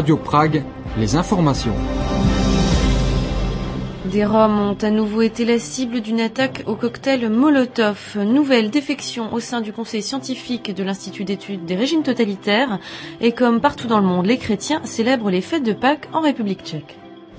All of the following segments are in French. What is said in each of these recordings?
Radio Prague, les informations. Des Roms ont à nouveau été la cible d'une attaque au cocktail Molotov. Nouvelle défection au sein du conseil scientifique de l'Institut d'études des régimes totalitaires. Et comme partout dans le monde, les chrétiens célèbrent les fêtes de Pâques en République tchèque.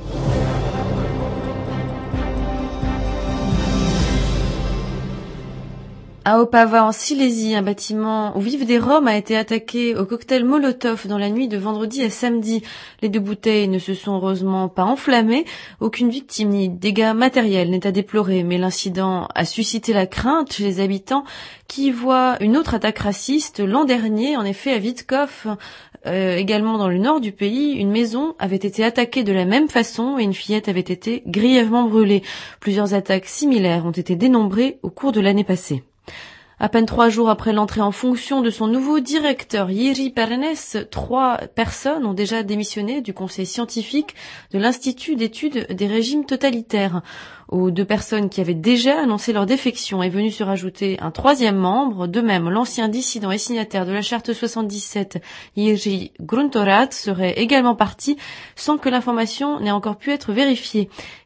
À Opava, en Silésie, un bâtiment où vivent des Roms a été attaqué au cocktail Molotov dans la nuit de vendredi à samedi. Les deux bouteilles ne se sont heureusement pas enflammées. Aucune victime ni dégâts matériels n'est à déplorer, mais l'incident a suscité la crainte chez les habitants qui voient une autre attaque raciste l'an dernier. En effet, à Vitkov, également dans le nord du pays, une maison avait été attaquée de la même façon et une fillette avait été grièvement brûlée. Plusieurs attaques similaires ont été dénombrées au cours de l'année passée. À peine 3 jours après l'entrée en fonction de son nouveau directeur, Jiří Pernes, 3 personnes ont déjà démissionné du conseil scientifique de l'Institut d'études des régimes totalitaires. Aux 2 personnes qui avaient déjà annoncé leur défection est venu se rajouter un 3e membre. De même, l'ancien dissident et signataire de la charte 77, Jiří Gruntorat, serait également parti sans que l'information n'ait encore pu être vérifiée.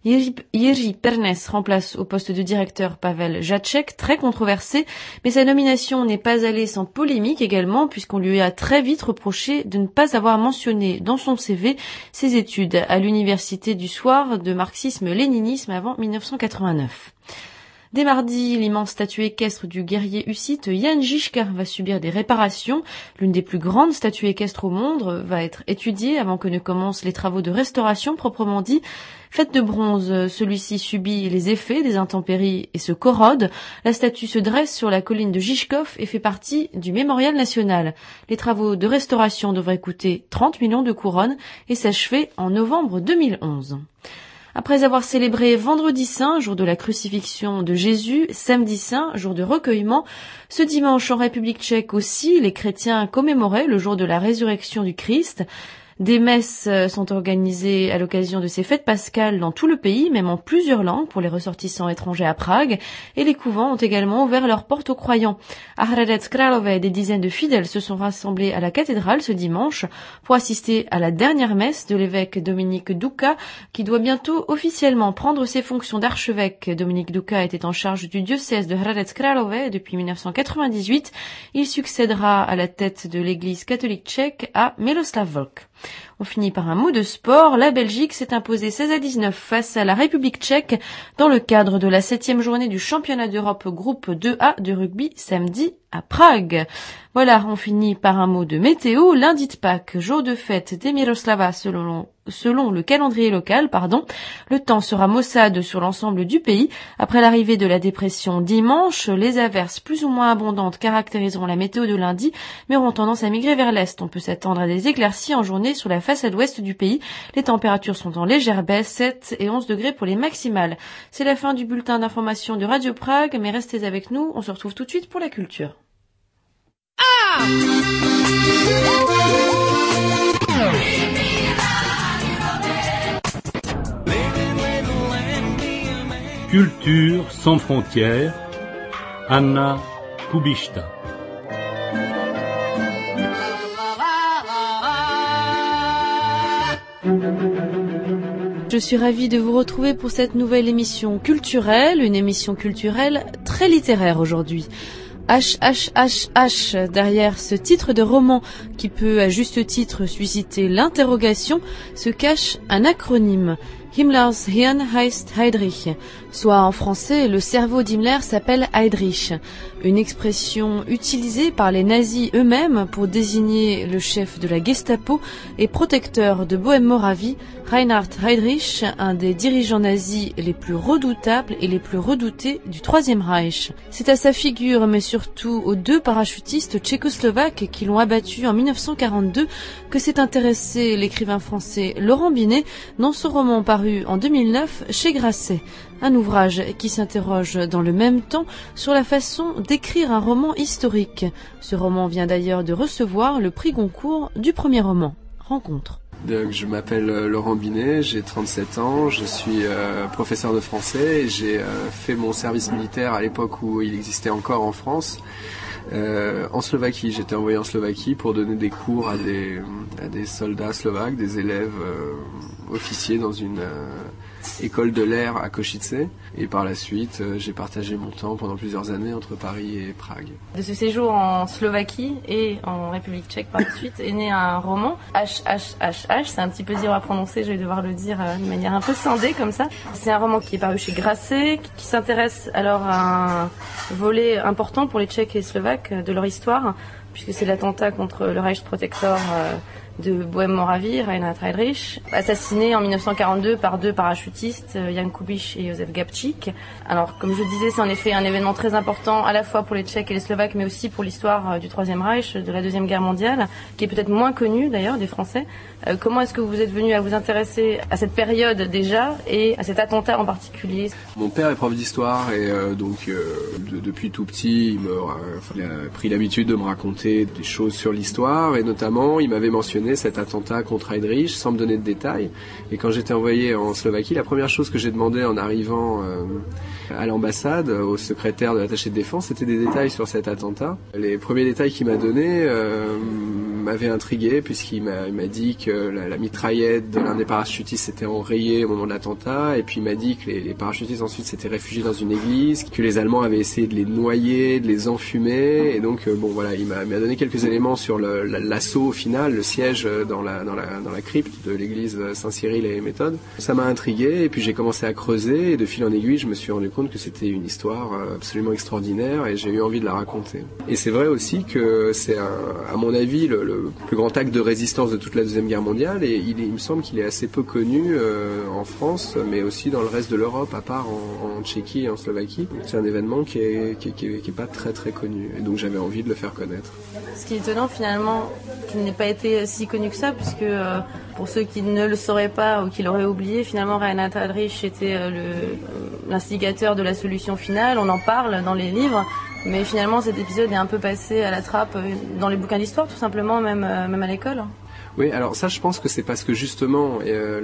Jiří Pernes remplace au poste de directeur Pavel Žáček, très controversé, mais sa nomination n'est pas allée sans polémique également, puisqu'on lui a très vite reproché de ne pas avoir mentionné dans son CV ses études à l'université du Soir de marxisme-léninisme avant 1989. Dès mardi, l'immense statue équestre du guerrier hussite Jan Žižka va subir des réparations. L'une des plus grandes statues équestres au monde va être étudiée avant que ne commencent les travaux de restauration proprement dit. Faite de bronze, celui-ci subit les effets des intempéries et se corrode. La statue se dresse sur la colline de Žižkov et fait partie du Mémorial national. Les travaux de restauration devraient coûter 30 millions de couronnes et s'achever en novembre 2011. Après avoir célébré Vendredi Saint, jour de la crucifixion de Jésus, Samedi Saint, jour de recueillement, ce dimanche en République tchèque aussi, les chrétiens commémoraient le jour de la résurrection du Christ. Des messes sont organisées à l'occasion de ces fêtes pascales dans tout le pays, même en plusieurs langues pour les ressortissants étrangers à Prague, et les couvents ont également ouvert leurs portes aux croyants. À Hradec Králové, des dizaines de fidèles se sont rassemblés à la cathédrale ce dimanche pour assister à la dernière messe de l'évêque Dominik Duka, qui doit bientôt officiellement prendre ses fonctions d'archevêque. Dominik Duka était en charge du diocèse de Hradec Králové depuis 1998. Il succédera à la tête de l'église catholique tchèque à Miroslav Vlk. On finit par un mot de sport. La Belgique s'est imposée 16-19 face à la République tchèque dans le cadre de la 7e journée du championnat d'Europe groupe 2A de rugby samedi à Prague. Voilà, on finit par un mot de météo. Lundi de Pâques, jour de fête des Miroslava selon le calendrier local, Le temps sera maussade sur l'ensemble du pays. Après l'arrivée de la dépression dimanche, les averses plus ou moins abondantes caractériseront la météo de lundi, mais auront tendance à migrer vers l'est. On peut s'attendre à des éclaircies en journée sur la façade ouest du pays. Les températures sont en légère baisse, 7 et 11 degrés pour les maximales. C'est la fin du bulletin d'information de Radio Prague, mais restez avec nous, on se retrouve tout de suite pour la culture. Culture sans frontières, Anna Kubishta. Je suis ravie de vous retrouver pour cette nouvelle émission culturelle, une émission culturelle très littéraire aujourd'hui. HHHH, derrière ce titre de roman qui peut à juste titre susciter l'interrogation, se cache un acronyme. Himmlers Hirn heißt Heydrich, soit en français le cerveau d'Himmler s'appelle Heydrich, une expression utilisée par les nazis eux-mêmes pour désigner le chef de la Gestapo et protecteur de Bohême-Moravie, Reinhard Heydrich, un des dirigeants nazis les plus redoutables et les plus redoutés du Troisième Reich. C'est à sa figure, mais surtout aux 2 parachutistes tchécoslovaques qui l'ont abattu en 1942 que s'est intéressé l'écrivain français Laurent Binet dans son roman paru en 2009 chez Grasset, un ouvrage qui s'interroge dans le même temps sur la façon d'écrire un roman historique. Ce roman vient d'ailleurs de recevoir le prix Goncourt du premier roman. Rencontre. Donc, je m'appelle Laurent Binet, j'ai 37 ans, je suis professeur de français et j'ai fait mon service militaire à l'époque où il existait encore en France. En Slovaquie, j'étais envoyé en Slovaquie pour donner des cours à des soldats slovaques, des élèves officiers dans une école de l'air à Košice. Et par la suite, j'ai partagé mon temps pendant plusieurs années entre Paris et Prague. De ce séjour en Slovaquie et en République tchèque par la suite est né un roman, HHHH, c'est un petit peu dur à prononcer, je vais devoir le dire de manière un peu scindée comme ça. C'est un roman qui est paru chez Grasset, qui s'intéresse alors à un volet important pour les Tchèques et les Slovaques de leur histoire, puisque c'est l'attentat contre le Reichsprotektor de Bohème-Moravie, Reinhard Heydrich, assassiné en 1942 par deux parachutistes, Jan Kubiš et Josef Gabčík. Alors, comme je disais, c'est en effet un événement très important à la fois pour les Tchèques et les Slovaques, mais aussi pour l'histoire du Troisième Reich, de la Deuxième Guerre mondiale, qui est peut-être moins connue d'ailleurs des Français. Comment est-ce que vous êtes venu à vous intéresser à cette période déjà et à cet attentat en particulier? Mon père est prof d'histoire et depuis tout petit, il a pris l'habitude de me raconter des choses sur l'histoire et notamment, il m'avait mentionné cet attentat contre Heydrich sans me donner de détails. Et quand j'étais envoyé en Slovaquie, la première chose que j'ai demandé en arrivant à l'ambassade, au secrétaire de l'attaché de défense, c'était des détails sur cet attentat. Les premiers détails qu'il m'a donnés m'avaient intrigué puisqu'il m'a dit que la mitraillette de l'un des parachutistes s'était enrayée au moment de l'attentat et puis il m'a dit que les parachutistes ensuite s'étaient réfugiés dans une église, que les Allemands avaient essayé de les noyer, de les enfumer et donc il m'a donné quelques éléments sur l'assaut final, le siège dans la crypte de l'église Saint-Cyril et Méthode. Ça m'a intrigué et puis j'ai commencé à creuser et de fil en aiguille je me suis rendu compte que c'était une histoire absolument extraordinaire et j'ai eu envie de la raconter. Et c'est vrai aussi que c'est à mon avis le plus grand acte de résistance de toute la Deuxième Guerre mondiale et il me semble qu'il est assez peu connu en France mais aussi dans le reste de l'Europe à part en Tchéquie et en Slovaquie. C'est un événement qui est pas très très connu et donc j'avais envie de le faire connaître. Ce qui est étonnant finalement qu'il n'ait pas été si connu que ça puisque pour ceux qui ne le sauraient pas ou qui l'auraient oublié, finalement Reinhard Heydrich était l'instigateur de la solution finale, on en parle dans les livres. Mais finalement, cet épisode est un peu passé à la trappe dans les bouquins d'histoire, tout simplement, même à l'école. Oui, alors ça, je pense que c'est parce que justement,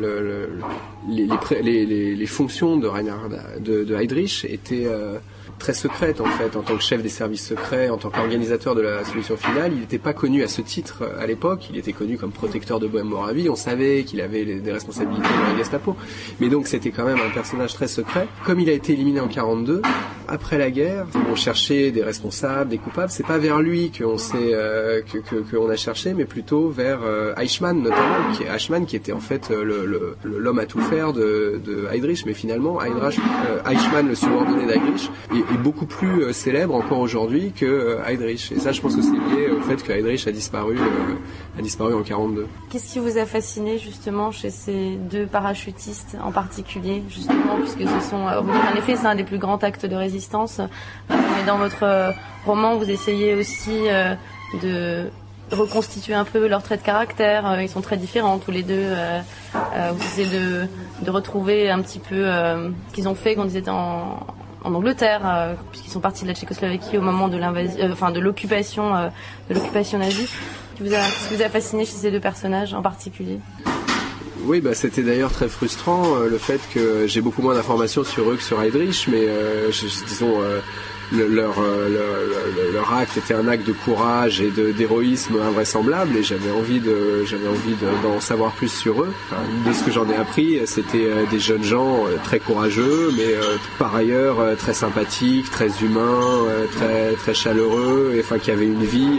les fonctions de Reinhard de Heydrich étaient très secrète en fait, en tant que chef des services secrets, en tant qu'organisateur de la solution finale. Il n'était pas connu à ce titre à l'époque, il était connu comme protecteur de Bohème-Moravie, on savait qu'il avait des responsabilités dans la Gestapo, mais donc c'était quand même un personnage très secret. Comme il a été éliminé en 1942, après la guerre, on cherchait des responsables, des coupables, c'est pas vers lui qu'on s'est qu'on a cherché, mais plutôt vers Eichmann notamment, Eichmann qui était en fait l'homme à tout faire de Heydrich, mais finalement Eichmann, le subordonné d'Heydrich, est beaucoup plus célèbre encore aujourd'hui que Heydrich. Et ça, je pense que c'est lié au fait que Heydrich a disparu en 1942. Qu'est-ce qui vous a fasciné justement chez ces deux parachutistes en particulier, justement, puisque ce sont, en effet, c'est un des plus grands actes de résistance. Mais dans votre roman, vous essayez aussi de reconstituer un peu leurs traits de caractère. Ils sont très différents tous les deux. Vous essayez de retrouver un petit peu ce qu'ils ont fait quand ils étaient en Angleterre, puisqu'ils sont partis de la Tchécoslovaquie au moment de de l'occupation nazie. Qu'est-ce qui vous a fasciné chez ces deux personnages en particulier? Oui, c'était d'ailleurs très frustrant le fait que j'ai beaucoup moins d'informations sur eux que sur Heydrich, mais disons leur acte était un acte de courage et d'héroïsme invraisemblable et j'avais envie d'en savoir plus sur eux. Enfin, de ce que j'en ai appris, c'était des jeunes gens très courageux, mais par ailleurs très sympathiques, très humains, très très chaleureux, et enfin qui avaient une vie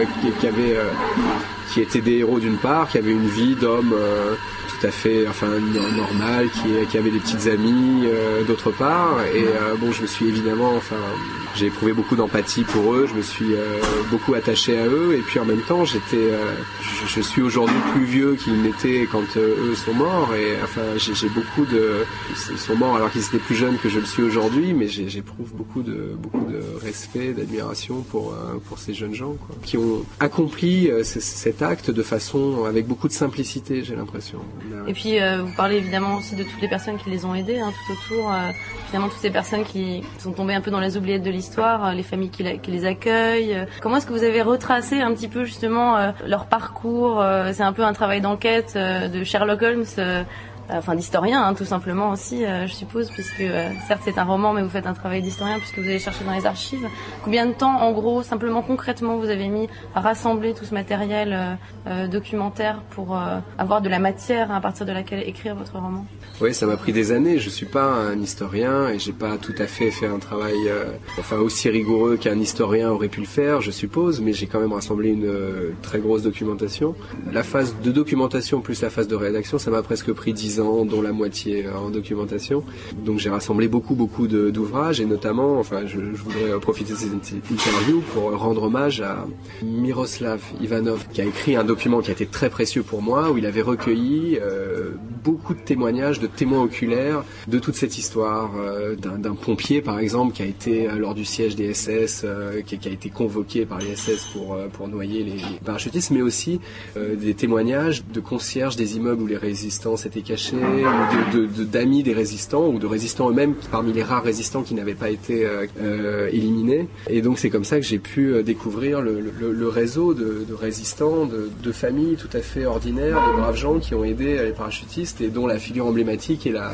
qui étaient des héros d'une part, qui avaient une vie d'hommes tout à fait normal, qui avait des petites amies d'autre part, et je me suis évidemment j'ai éprouvé beaucoup d'empathie pour eux, je me suis beaucoup attaché à eux, et puis en même temps je suis aujourd'hui plus vieux qu'ils n'étaient quand eux sont morts, et j'ai beaucoup ils sont morts alors qu'ils étaient plus jeunes que je le suis aujourd'hui, mais j'éprouve beaucoup de respect, d'admiration pour ces jeunes gens, quoi, qui ont accompli cet acte de façon avec beaucoup de simplicité, j'ai l'impression. Et puis vous parlez évidemment aussi de toutes les personnes qui les ont aidés tout autour, finalement toutes ces personnes qui sont tombées un peu dans les oubliettes de l'histoire, les familles qui les accueillent. Comment est-ce que vous avez retracé un petit peu justement leur parcours? C'est un peu un travail d'enquête de Sherlock Holmes d'historien, tout simplement aussi, je suppose, puisque certes c'est un roman, mais vous faites un travail d'historien puisque vous allez chercher dans les archives. Combien de temps, en gros, simplement concrètement, vous avez mis à rassembler tout ce matériel documentaire pour avoir de la matière à partir de laquelle écrire votre roman? Oui, ça m'a pris des années. Je suis pas un historien et j'ai pas tout à fait fait un travail aussi rigoureux qu'un historien aurait pu le faire, je suppose, mais j'ai quand même rassemblé une très grosse documentation. La phase de documentation plus la phase de rédaction, ça m'a presque pris 10 ans, dont la moitié en documentation. Donc j'ai rassemblé beaucoup d'ouvrages et notamment, je voudrais profiter de cette interview pour rendre hommage à Miroslav Ivanov, qui a écrit un document qui a été très précieux pour moi, où il avait recueilli beaucoup de témoignages, de témoins oculaires de toute cette histoire, d'un pompier par exemple qui a été lors du siège des SS, qui a été convoqué par les SS pour noyer les parachutistes, mais aussi des témoignages de concierges des immeubles où les résistants s'étaient cachés, ou d'amis des résistants, ou de résistants eux-mêmes, parmi les rares résistants qui n'avaient pas été éliminés. Et donc c'est comme ça que j'ai pu découvrir le réseau de résistants, de familles tout à fait ordinaires, de braves gens qui ont aidé les parachutistes et dont la figure emblématique est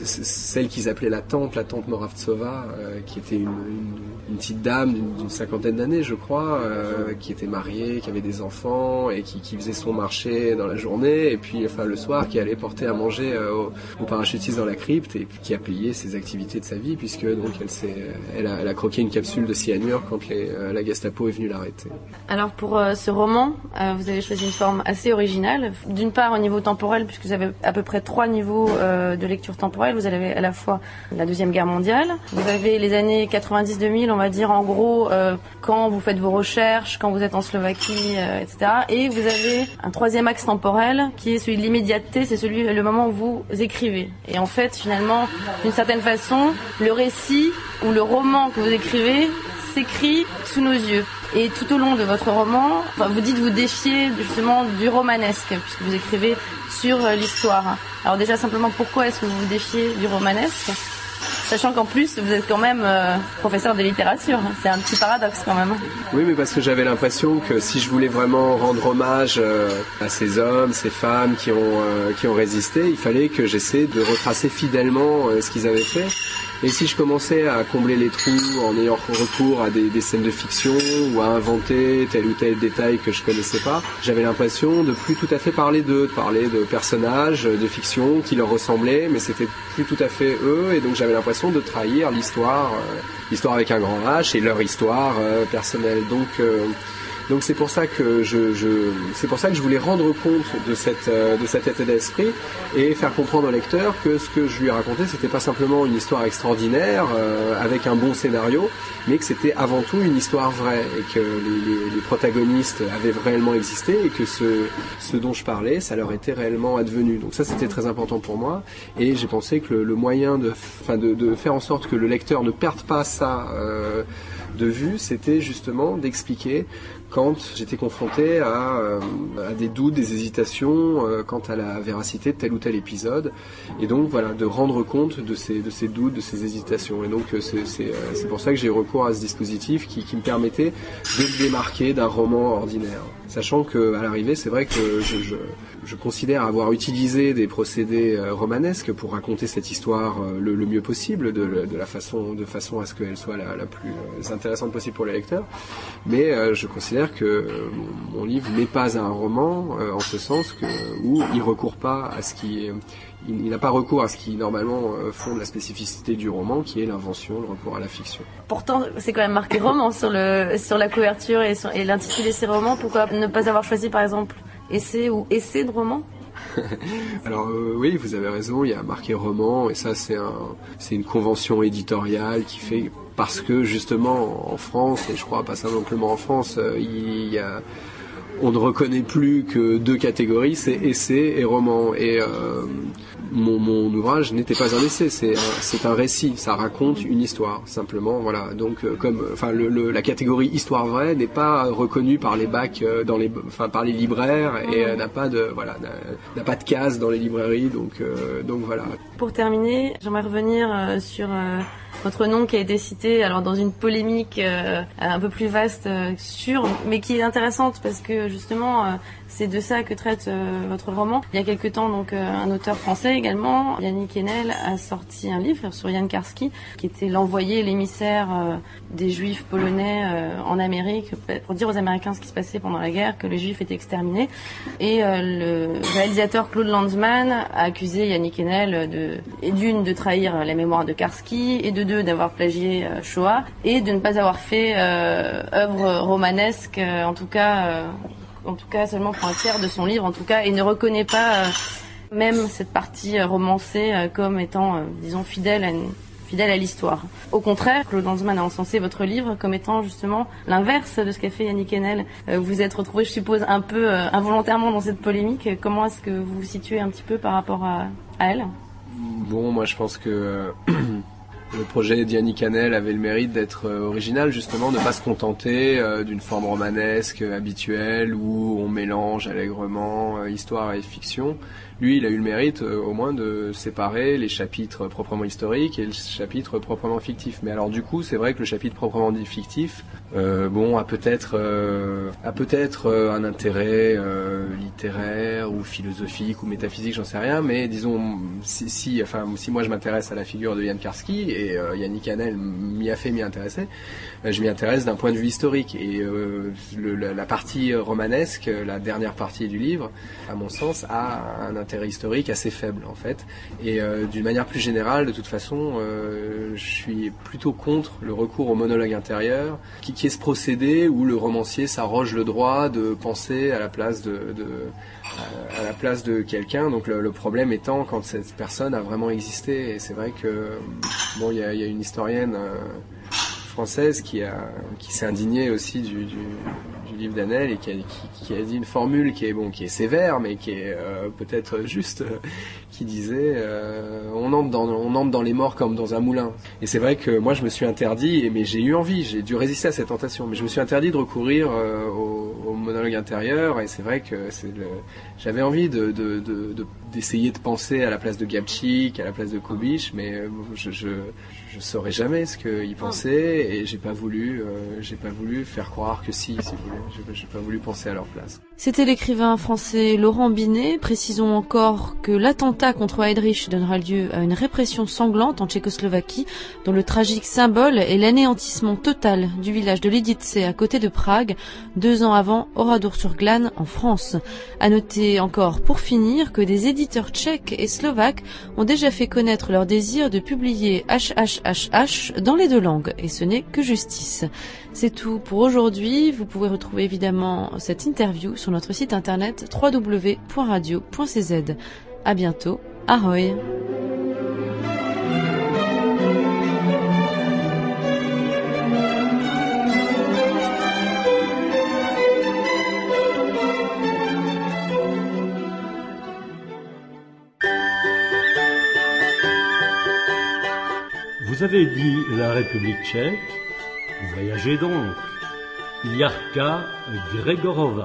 celle qu'ils appelaient la tante Moravtsova, qui était une petite dame d'une cinquantaine d'années, je crois, qui était mariée, qui avait des enfants et qui faisait son marché dans la journée et puis le soir qui allait porter à manger aux parachutistes dans la crypte et puis qui a payé ses activités de sa vie puisque donc elle a croqué une capsule de cyanure quand la Gestapo est venue l'arrêter. Alors pour ce roman, vous avez choisi une forme assez originale. D'une part au niveau temporel, puisque vous avez à peu près 3 niveaux de lecture temporelle. Vous avez à la fois la Deuxième Guerre mondiale, vous avez les années 90-2000, on va dire en gros, quand vous faites vos recherches, quand vous êtes en Slovaquie, etc. Et vous avez un troisième axe temporel qui est celui de l'immédiateté, c'est le moment où vous écrivez. Et en fait, finalement, d'une certaine façon, le récit ou le roman que vous écrivez s'écrit sous nos yeux. Et tout au long de votre roman, vous dites vous défier justement du romanesque, puisque vous écrivez sur l'histoire. Alors déjà, simplement, pourquoi est-ce que vous vous défiez du romanesque ? Sachant qu'en plus, vous êtes quand même professeur de littérature. C'est un petit paradoxe quand même. Oui, mais parce que j'avais l'impression que si je voulais vraiment rendre hommage à ces hommes, ces femmes qui ont résisté, il fallait que j'essaie de retracer fidèlement ce qu'ils avaient fait. Et si je commençais à combler les trous en ayant recours à des scènes de fiction ou à inventer tel ou tel détail que je connaissais pas, j'avais l'impression de plus tout à fait parler d'eux, de parler de personnages de fiction qui leur ressemblaient, mais c'était plus tout à fait eux, et donc j'avais l'impression de trahir l'histoire avec un grand H et leur histoire personnelle. Donc c'est pour ça que je voulais rendre compte de cet état d'esprit et faire comprendre au lecteur que ce que je lui ai raconté, c'était pas simplement une histoire extraordinaire avec un bon scénario, mais que c'était avant tout une histoire vraie et que les protagonistes avaient réellement existé et que ce dont je parlais, ça leur était réellement advenu. Donc ça, c'était très important pour moi et j'ai pensé que le moyen de faire en sorte que le lecteur ne perde pas ça de vue, c'était justement d'expliquer quand j'étais confronté à des doutes, des hésitations quant à la véracité de tel ou tel épisode, et donc voilà, de rendre compte de ces doutes, de ces hésitations. Et donc c'est pour ça que j'ai eu recours à ce dispositif qui me permettait de me démarquer d'un roman ordinaire. Sachant que à l'arrivée, c'est vrai que je considère avoir utilisé des procédés romanesques pour raconter cette histoire le mieux possible, de façon à ce qu'elle soit la plus intéressante possible pour les lecteurs. Mais je considère que mon livre n'est pas un roman en ce sens où il recourt pas à il n'a pas recours à ce qui normalement fonde la spécificité du roman, qui est l'invention, le recours à la fiction. Pourtant, c'est quand même marqué roman sur la couverture et l'intitulé c'est roman. Pourquoi ne pas avoir choisi par exemple essai ou essai de roman? Alors oui, vous avez raison, il y a marqué roman, et ça c'est une convention éditoriale qui fait, parce que justement en France, et je crois pas simplement en France, on ne reconnaît plus que 2 catégories, c'est essai et roman. Et mon ouvrage n'était pas un essai, c'est un récit, ça raconte une histoire, simplement, voilà. Donc la catégorie histoire vraie n'est pas reconnue par les bacs par les libraires et n'a pas de case dans les librairies, donc voilà. Pour terminer, j'aimerais revenir sur votre nom qui a été cité alors dans une polémique un peu plus vaste mais qui est intéressante parce que justement C'est de ça que traite votre roman. Il y a quelque temps, donc, un auteur français également, Yannick Enel, a sorti un livre sur Jan Karski, qui était l'envoyé, l'émissaire des Juifs polonais en Amérique, pour dire aux Américains ce qui se passait pendant la guerre, que les Juifs étaient exterminés. Et le réalisateur Claude Lanzmann a accusé Yannick Enel de trahir la mémoire de Karski, et de deux, d'avoir plagié Shoah, et de ne pas avoir fait œuvre romanesque, en tout cas seulement pour un tiers de son livre, en tout cas, et ne reconnaît pas même cette partie romancée comme étant, disons, fidèle à l'histoire. Au contraire, Claude Lanzmann a encensé votre livre comme étant justement l'inverse de ce qu'a fait Yannick Enel. Vous êtes retrouvé, je suppose, un peu involontairement dans cette polémique. Comment est-ce que vous vous situez un petit peu par rapport à elle ? Bon, moi je pense que le projet d'Yannick Enel avait le mérite d'être original, justement, de ne pas se contenter d'une forme romanesque habituelle où on mélange allègrement histoire et fiction. Lui, il a eu le mérite au moins de séparer les chapitres proprement historiques et le chapitre proprement fictif. Mais alors du coup, c'est vrai que le chapitre proprement fictif, a peut-être un intérêt littéraire ou philosophique ou métaphysique, j'en sais rien. Mais disons, si moi je m'intéresse à la figure de Jan Karski et Yannick Enel m'y a fait m'y intéresser, je m'y intéresse d'un point de vue historique. Et la partie romanesque, la dernière partie du livre, à mon sens, a un intérêt historique assez faible en fait. Et d'une manière plus générale, de toute façon, je suis plutôt contre le recours au monologue intérieur, qui est ce procédé où le romancier s'arroge le droit de penser à la place de quelqu'un. Donc le problème étant quand cette personne a vraiment existé. Et c'est vrai que il y a une historienne française qui s'est indignée aussi du livre d'Enel et qui a dit une formule qui est sévère mais qui est peut-être juste, qui disait on entre dans les morts comme dans un moulin. Et c'est vrai que moi je me suis interdit, mais j'ai eu envie, j'ai dû résister à cette tentation, mais je me suis interdit de recourir au monologue intérieur. Et c'est vrai que j'avais envie d'essayer de penser à la place de Gabčík, à la place de Kubiš, mais je saurais jamais ce qu'ils pensaient, et j'ai pas voulu faire croire que si vous voulez, j'ai pas voulu penser à leur place. C'était l'écrivain français Laurent Binet. Précisons encore que l'attentat contre Heydrich donnera lieu à une répression sanglante en Tchécoslovaquie, dont le tragique symbole est l'anéantissement total du village de Lidice à côté de Prague, 2 ans avant Oradour-sur-Glane en France. À noter encore pour finir que des éditeurs tchèques et slovaques ont déjà fait connaître leur désir de publier HHHH dans les 2 langues, et ce n'est que justice. C'est tout pour aujourd'hui. Vous pouvez retrouver évidemment cette interview sur notre site internet www.radio.cz. À bientôt. Ahoy! Vous avez dit la République tchèque, voyagez donc. Jarka Gregorova.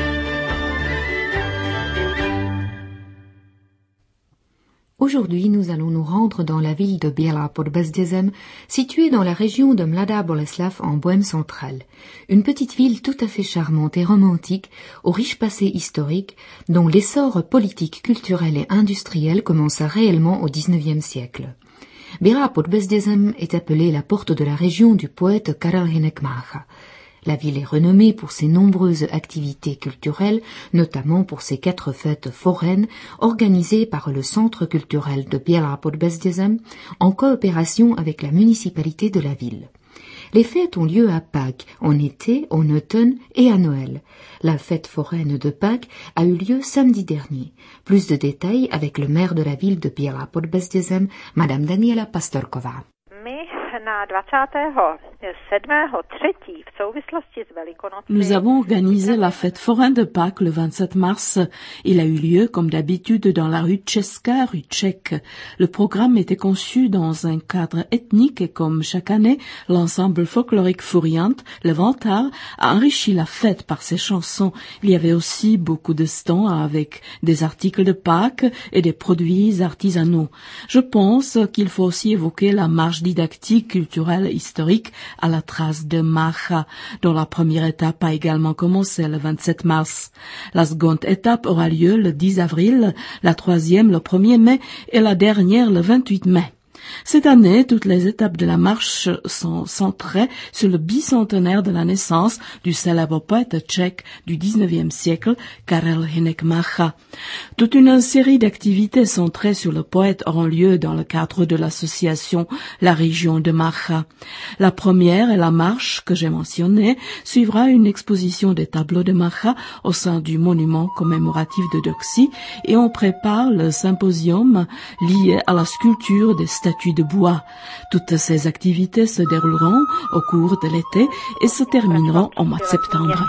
Aujourd'hui, nous allons nous rendre dans la ville de Biela pod Bezdězem, située dans la région de Mladá Boleslav en Bohême centrale. Une petite ville tout à fait charmante et romantique, au riche passé historique, dont l'essor politique, culturel et industriel commença réellement au XIXe siècle. Biela pod Bezdězem est appelée la porte de la région du poète Karel Hynek Mácha. La ville est renommée pour ses nombreuses activités culturelles, notamment pour ses 4 fêtes foraines organisées par le Centre culturel de Biela pod Bezdězem en coopération avec la municipalité de la ville. Les fêtes ont lieu à Pâques, en été, en automne et à Noël. La fête foraine de Pâques a eu lieu samedi dernier. Plus de détails avec le maire de la ville de Biela pod Bezdězem, Madame Daniela Pastorková. Nous avons organisé la fête foraine de Pâques le 27 mars. Il a eu lieu, comme d'habitude, dans la rue Česká, rue tchèque. Le programme était conçu dans un cadre ethnique et comme chaque année, l'ensemble folklorique Furiant, le Vantard, a enrichi la fête par ses chansons. Il y avait aussi beaucoup de stands avec des articles de Pâques et des produits artisanaux. Je pense qu'il faut aussi évoquer la marche didactique culturelle historique à la trace de Macha, dont la première étape a également commencé le 27 mars. La seconde étape aura lieu le 10 avril, la troisième le 1er mai et la dernière le 28 mai. Cette année, toutes les étapes de la marche sont centrées sur le bicentenaire de la naissance du célèbre poète tchèque du XIXe siècle, Karel Hynek Mácha. Toute une série d'activités centrées sur le poète auront lieu dans le cadre de l'association La Région de Mácha. La première est la marche que j'ai mentionnée, suivra une exposition des tableaux de Mácha au sein du monument commémoratif de Doxy et on prépare le symposium lié à la sculpture des statues de bois. Toutes ces activités se dérouleront au cours de l'été et se termineront au mois de septembre.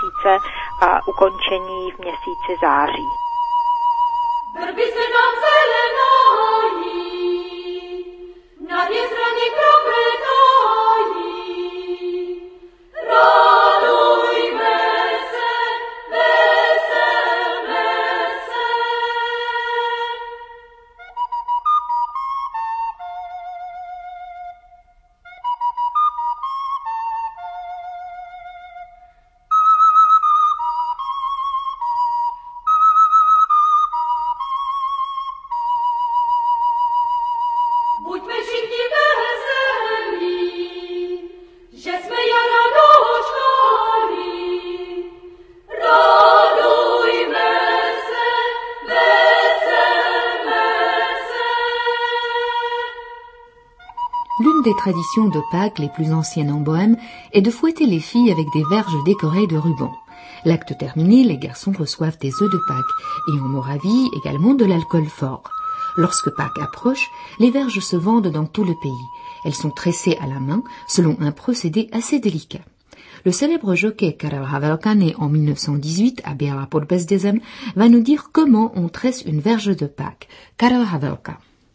L'une des traditions de Pâques les plus anciennes en Bohême est de fouetter les filles avec des verges décorées de rubans. L'acte terminé, les garçons reçoivent des œufs de Pâques et en Moravie également de l'alcool fort. Lorsque Pâques approche, les verges se vendent dans tout le pays. Elles sont tressées à la main selon un procédé assez délicat. Le célèbre jockey Karel Havelka, né en 1918 à Biela pod Bezdezem, va nous dire comment on tresse une verge de Pâques. Karel Havelka.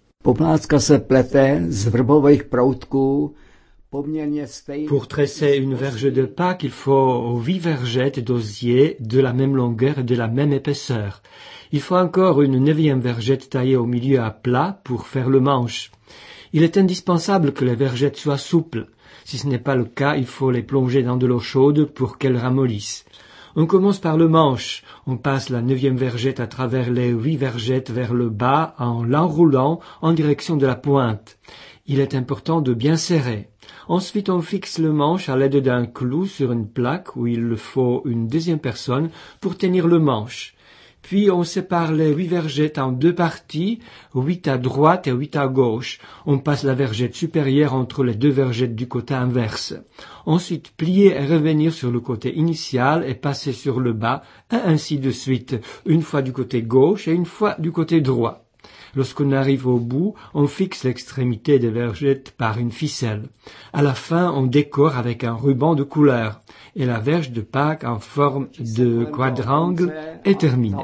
Pour tresser une verge de Pâques, il faut 8 vergettes d'osier de la même longueur et de la même épaisseur. Il faut encore une 9e vergette taillée au milieu à plat pour faire le manche. Il est indispensable que les vergettes soient souples. Si ce n'est pas le cas, il faut les plonger dans de l'eau chaude pour qu'elles ramollissent. On commence par le manche. On passe la 9e vergette à travers les 8 vergettes vers le bas en l'enroulant en direction de la pointe. Il est important de bien serrer. Ensuite, on fixe le manche à l'aide d'un clou sur une plaque où il faut une deuxième personne pour tenir le manche. Puis on sépare les 8 vergettes en 2 parties, 8 à droite et 8 à gauche. On passe la vergette supérieure entre les 2 vergettes du côté inverse. Ensuite, plier et revenir sur le côté initial et passer sur le bas, et ainsi de suite, une fois du côté gauche et une fois du côté droit. Lorsqu'on arrive au bout, on fixe l'extrémité des vergettes par une ficelle. À la fin, on décore avec un ruban de couleur. Et la verge de Pâques en forme de quadrangle est terminée.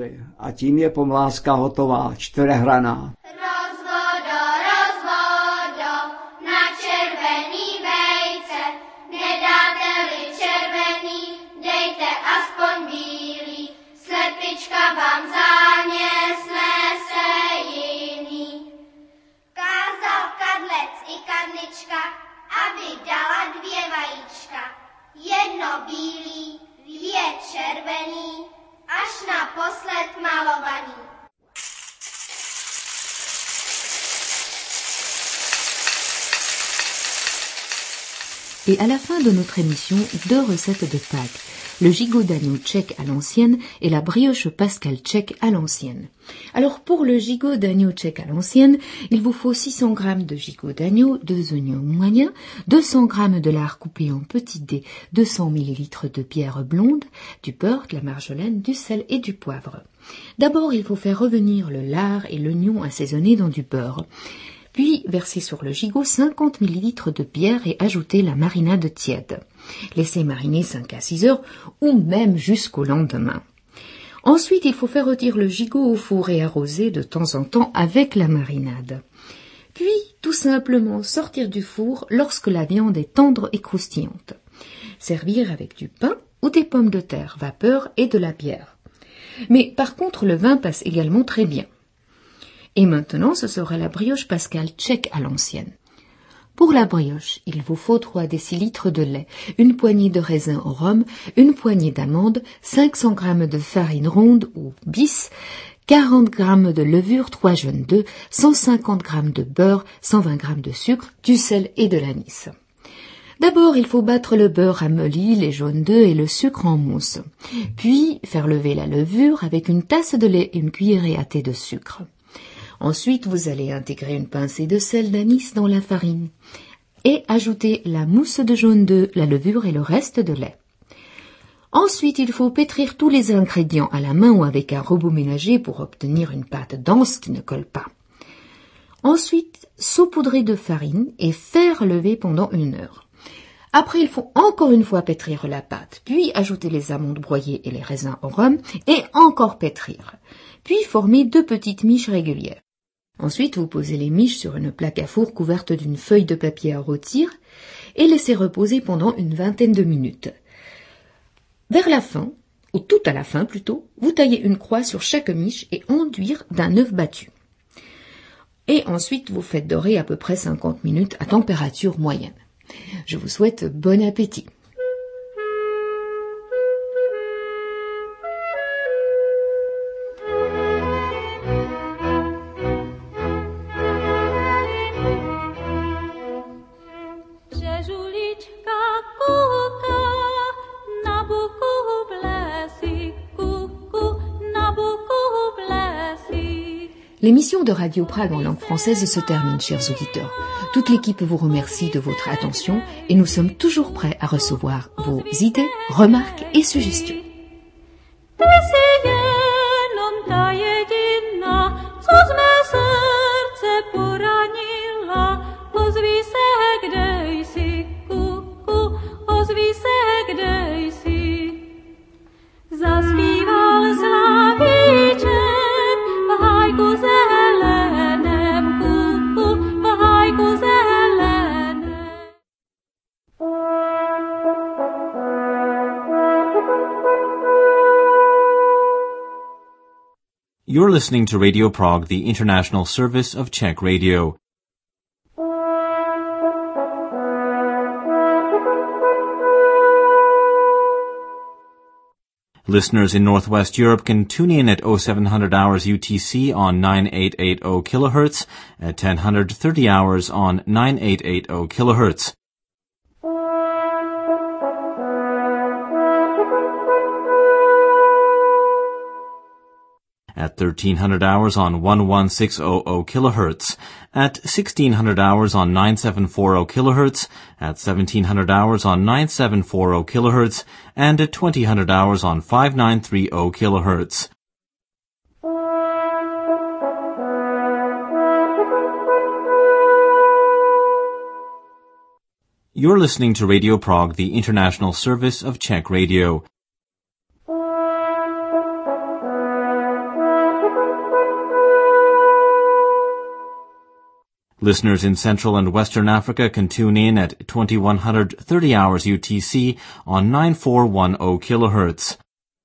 Aby dala 2 vajíčka, jedno bílý, 2 červený, až naposled malovaný. Et à la fin de notre émission, 2 recettes de Pâques. Le gigot d'agneau tchèque à l'ancienne et la brioche pascal tchèque à l'ancienne. Alors pour le gigot d'agneau tchèque à l'ancienne, il vous faut 600 g de gigot d'agneau, 2 oignons moyens, 200 g de lard coupé en petits dés, 200 ml de bière blonde, du beurre, de la marjolaine, du sel et du poivre. D'abord, il faut faire revenir le lard et l'oignon assaisonnés dans du beurre. Puis, verser sur le gigot 50 ml de bière et ajouter la marinade tiède. Laissez mariner 5 à 6 heures ou même jusqu'au lendemain. Ensuite, il faut faire rôtir le gigot au four et arroser de temps en temps avec la marinade. Puis, tout simplement sortir du four lorsque la viande est tendre et croustillante. Servir avec du pain ou des pommes de terre, vapeur et de la bière. Mais par contre, le vin passe également très bien. Et maintenant, ce sera la brioche pascal tchèque à l'ancienne. Pour la brioche, il vous faut 3 décilitres de lait, une poignée de raisin au rhum, une poignée d'amandes, 500 g de farine ronde ou bis, 40 g de levure, 3 jaunes d'œufs, 150 g de beurre, 120 g de sucre, du sel et de l'anis. D'abord, il faut battre le beurre ramolli, les jaunes d'œufs et le sucre en mousse. Puis, faire lever la levure avec une tasse de lait et une cuillerée à thé de sucre. Ensuite, vous allez intégrer une pincée de sel d'anis dans la farine et ajouter la mousse de jaune d'œuf, la levure et le reste de lait. Ensuite, il faut pétrir tous les ingrédients à la main ou avec un robot ménager pour obtenir une pâte dense qui ne colle pas. Ensuite, saupoudrer de farine et faire lever pendant 1 heure. Après, il faut encore une fois pétrir la pâte, puis ajouter les amandes broyées et les raisins au rhum, et encore pétrir. Puis former 2 petites miches régulières. Ensuite, vous posez les miches sur une plaque à four couverte d'une feuille de papier à rôtir et laissez reposer pendant une 20aine de minutes. Vers la fin, ou tout à la fin plutôt, vous taillez une croix sur chaque miche et enduire d'un œuf battu. Et ensuite, vous faites dorer à peu près 50 minutes à température moyenne. Je vous souhaite bon appétit. L'émission de Radio Prague en langue française se termine, chers auditeurs. Toute l'équipe vous remercie de votre attention et nous sommes toujours prêts à recevoir vos idées, remarques et suggestions. You're listening to Radio Prague, the international service of Czech Radio. Listeners in Northwest Europe can tune in at 0700 hours UTC on 9880 kHz, at 1030 hours on 9880 kHz. At 1300 hours on 11600 kHz, at 1600 hours on 9740 kHz, at 1700 hours on 9740 kHz, and at 2000 hours on 5930 kHz. You're listening to Radio Prague, the international service of Czech Radio. Listeners in Central and Western Africa can tune in at 2130 hours UTC on 9410 kHz.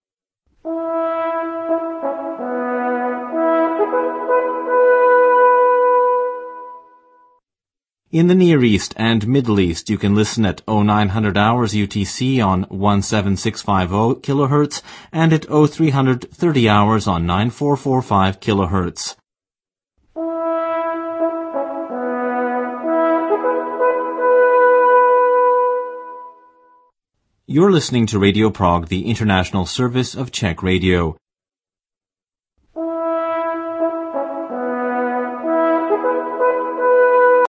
In the Near East and Middle East, you can listen at 0900 hours UTC on 17650 kHz and at 0330 hours on 9445 kHz. You're listening to Radio Prague, the international service of Czech Radio.